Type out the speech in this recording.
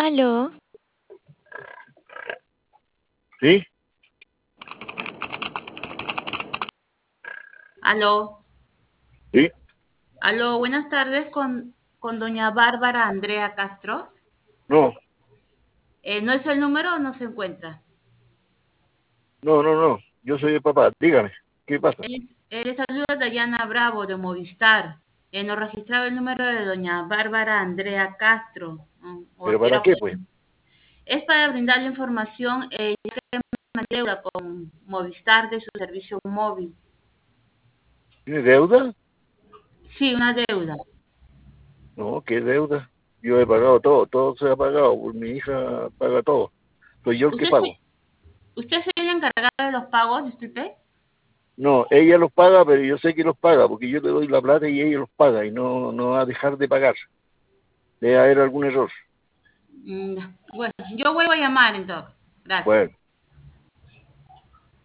Aló, ¿Sí? Aló, ¿Sí? aló, buenas tardes con doña Bárbara Andrea Castro. No, ¿No es el número o no se encuentra? no. Yo soy el papá. Dígame, ¿qué pasa? Le saluda Dayana Bravo de Movistar. Nos registraba el número de doña Bárbara Andrea Castro. O a ¿Pero qué para hora qué, fue. pues? Es para brindarle información, ya que hay una deuda con Movistar de su servicio móvil. ¿Tiene deuda? Sí, una deuda. No, ¿qué deuda? Yo he pagado todo se ha pagado. Pues mi hija paga todo. Soy yo el que ¿Usted, pago. usted sería el encargado de los pagos, disculpe? No, ella los paga, pero yo sé que los paga, porque yo le doy la plata y ella los paga, y no va a dejar de pagar. Debe haber algún error. Bueno, yo vuelvo a llamar entonces. Gracias. Bueno.